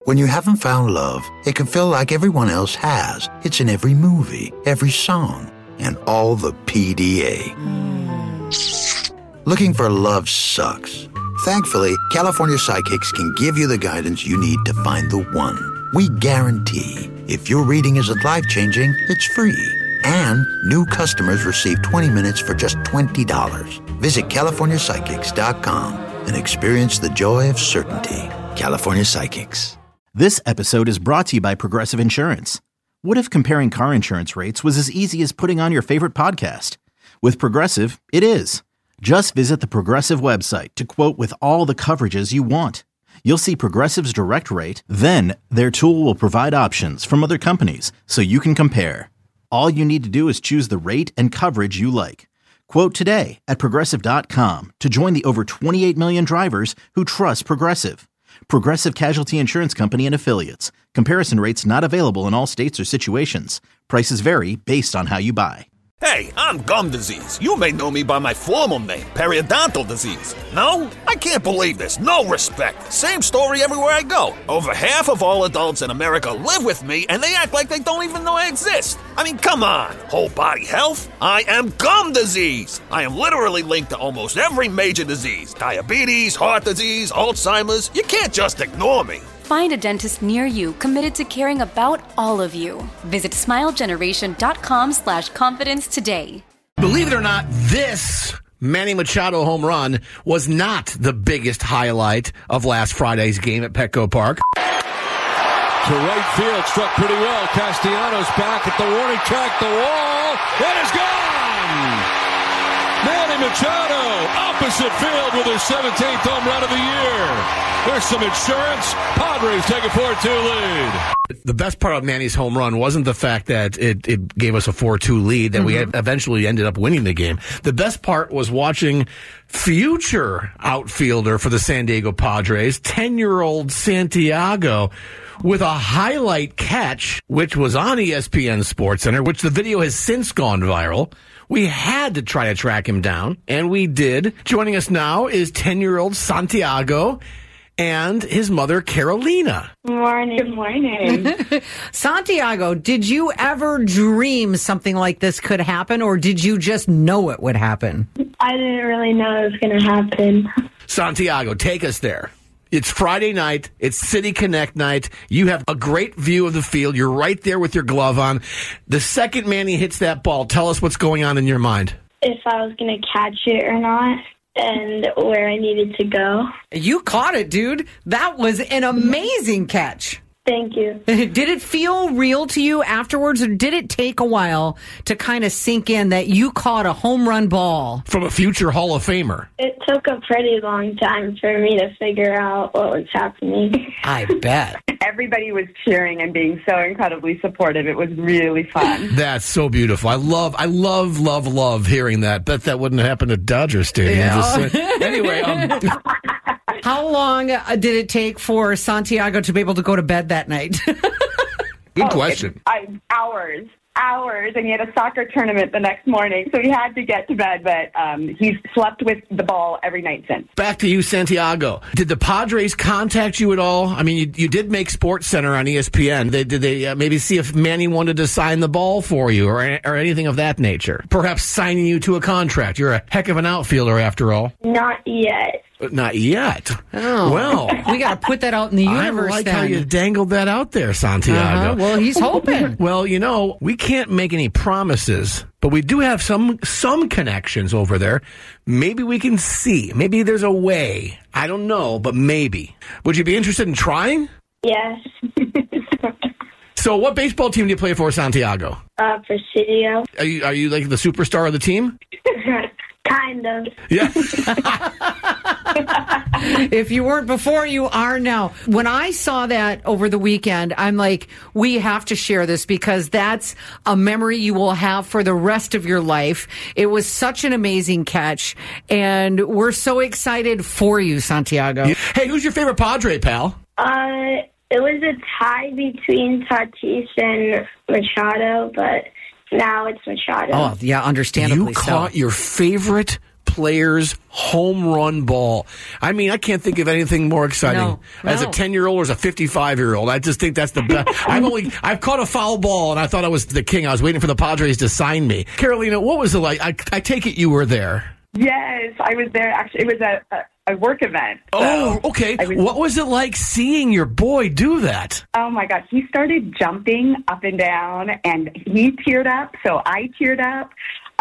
When you haven't found love, it can feel like everyone else has. It's in every movie, every song, and all the PDA. Looking for love sucks. Thankfully, California Psychics can give you the guidance you need to find the one. We guarantee if your reading isn't life-changing, it's free. And new customers receive 20 minutes for just $20. Visit CaliforniaPsychics.com and experience the joy of certainty. California Psychics. This episode is brought to you by Progressive Insurance. What if comparing car insurance rates was as easy as putting on your favorite podcast? With Progressive, it is. Just visit the Progressive website to quote with all the coverages you want. You'll see Progressive's direct rate, then their tool will provide options from other companies so you can compare. All you need to do is choose the rate and coverage you like. Quote today at Progressive.com to join the over 28 million drivers who trust Progressive. Progressive Casualty Insurance Company and Affiliates. Comparison rates not available in all states or situations. Prices vary based on how you buy. Hey, I'm gum disease. You may know me by my formal name, periodontal disease. No? I can't believe this. No respect. Same story everywhere I go. Over half of all adults in America live with me, and they act like they don't even know I exist. I mean, come on. Whole body health? I am gum disease. I am literally linked to almost every major disease. Diabetes, heart disease, Alzheimer's. You can't just ignore me. Find a dentist near you committed to caring about all of you. Visit smilegeneration.com/confidence today. Believe it or not, this Manny Machado home run was not the biggest highlight of last Friday's game at Petco Park. To right field, struck pretty well. Castellanos back at the warning track, the wall. It is gone! Manny Machado, opposite field with his 17th home run of the year. There's some insurance. Padres take a 4-2 lead. The best part of Manny's home run wasn't the fact that it gave us a 4-2 lead, that we had eventually ended up winning the game. The best part was watching future outfielder for the San Diego Padres, 10-year-old Santiago, with a highlight catch, which was on ESPN SportsCenter, which the video has since gone viral. We had to try to track him down, and we did. Joining us now is 10-year-old Santiago and his mother, Carolina. Good morning. Santiago, did you ever dream something like this could happen, or did you just know it would happen? I didn't really know it was going to happen. Santiago, take us there. It's Friday night. It's City Connect night. You have a great view of the field. You're right there with your glove on. The second Manny hits that ball, tell us what's going on in your mind. If I was going to catch it or not, and where I needed to go. You caught it, dude. That was an amazing catch. Thank you. Did it feel real to you afterwards, or did it take a while to kind of sink in that you caught a home run ball? From a future Hall of Famer. It took a pretty long time for me to figure out what was happening. I bet. Everybody was cheering and being so incredibly supportive. It was really fun. That's so beautiful. I love hearing that. Bet that wouldn't happen at Dodger Stadium. Yeah. Anyway, how long did it take for Santiago to be able to go to bed that night? Good question. Hours, and he had a soccer tournament the next morning, so he had to get to bed, but he's slept with the ball every night since. Back to you, Santiago. Did the Padres contact you at all? I mean, you did make SportsCenter on ESPN. Did they maybe see if Manny wanted to sign the ball for you or anything of that nature? Perhaps signing you to a contract. You're a heck of an outfielder, after all. Not yet. Not yet. Oh, well, we got to put that out in the universe. I like how you dangled that out there, Santiago. Well, he's hoping. Well, we can't make any promises, but we do have some connections over there. Maybe we can see. Maybe there's a way. I don't know, but maybe. Would you be interested in trying? Yes. So, what baseball team do you play for, Santiago? Presidio. Are you like the superstar of the team? Kind of. Yeah. If you weren't before, you are now. When I saw that over the weekend, I'm like, we have to share this because that's a memory you will have for the rest of your life. It was such an amazing catch, and we're so excited for you, Santiago. Hey, who's your favorite Padre, pal? It was a tie between Tatis and Machado, but now it's Machado. Oh, yeah, understandably so. You caught your favorite player's home run ball. I mean, I can't think of anything more exciting No. as a 10-year-old or as a 55-year-old. I just think that's the best. I've caught a foul ball, and I thought I was the king. I was waiting for the Padres to sign me. Carolina, what was it like? I take it you were there. Yes, I was there. Actually, it was a work event. Oh, okay. What was it like seeing your boy do that? Oh, my God. He started jumping up and down, and he teared up, so I teared up.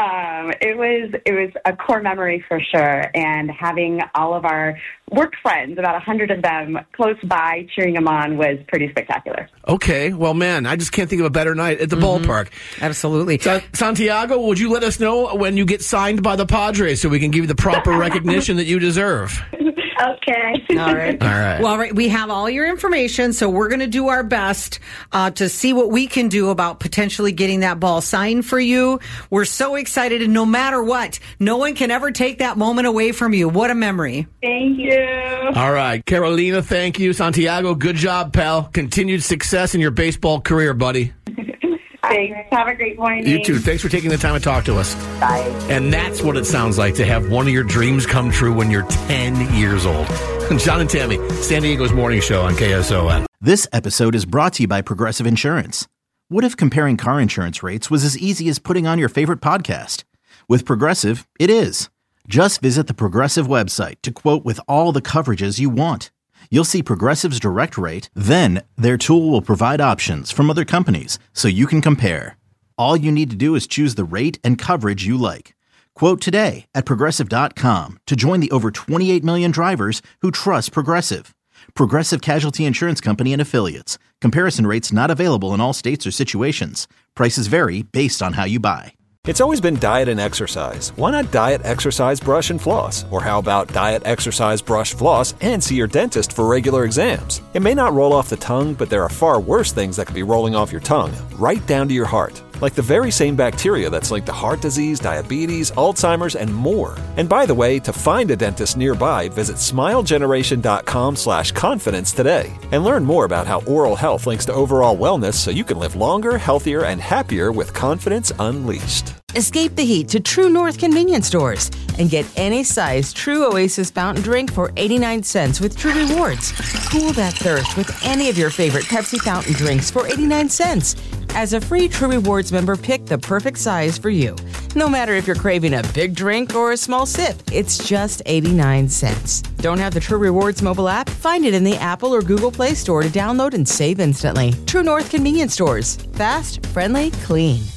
It was a core memory for sure, and having all of our work friends, about 100 of them, close by cheering him on was pretty spectacular. Okay, well, man, I just can't think of a better night at the ballpark. Absolutely. Santiago, would you let us know when you get signed by the Padres so we can give you the proper recognition that you deserve? Okay. All right. All right. Well, we have all your information, so we're going to do our best to see what we can do about potentially getting that ball signed for you. We're so excited, and no matter what, no one can ever take that moment away from you. What a memory. Thank you. All right. Carolina, thank you. Santiago, good job, pal. Continued success in your baseball career, buddy. Thanks. Have a great morning. You too. Thanks for taking the time to talk to us. Bye. And that's what it sounds like to have one of your dreams come true when you're 10 years old. John and Tammy, San Diego's morning show on KSON. This episode is brought to you by Progressive Insurance. What if comparing car insurance rates was as easy as putting on your favorite podcast? With Progressive, it is. Just visit the Progressive website to quote with all the coverages you want. You'll see Progressive's direct rate, then their tool will provide options from other companies so you can compare. All you need to do is choose the rate and coverage you like. Quote today at Progressive.com to join the over 28 million drivers who trust Progressive. Progressive Casualty Insurance Company and Affiliates. Comparison rates not available in all states or situations. Prices vary based on how you buy. It's always been diet and exercise. Why not diet, exercise, brush, and floss? Or how about diet, exercise, brush, floss, and see your dentist for regular exams? It may not roll off the tongue, but there are far worse things that could be rolling off your tongue, right down to your heart. Like the very same bacteria that's linked to heart disease, diabetes, Alzheimer's, and more. And by the way, to find a dentist nearby, visit smilegeneration.com/confidence today. And learn more about how oral health links to overall wellness so you can live longer, healthier, and happier with confidence unleashed. Escape the heat to True North convenience stores and get any size True Oasis fountain drink for 89 cents with True Rewards. Cool that thirst with any of your favorite Pepsi fountain drinks for 89 cents. As a free True Rewards member, pick the perfect size for you. No matter if you're craving a big drink or a small sip, it's just 89 cents. Don't have the True Rewards mobile app? Find it in the Apple or Google Play Store to download and save instantly. True North convenience stores. Fast, friendly, clean.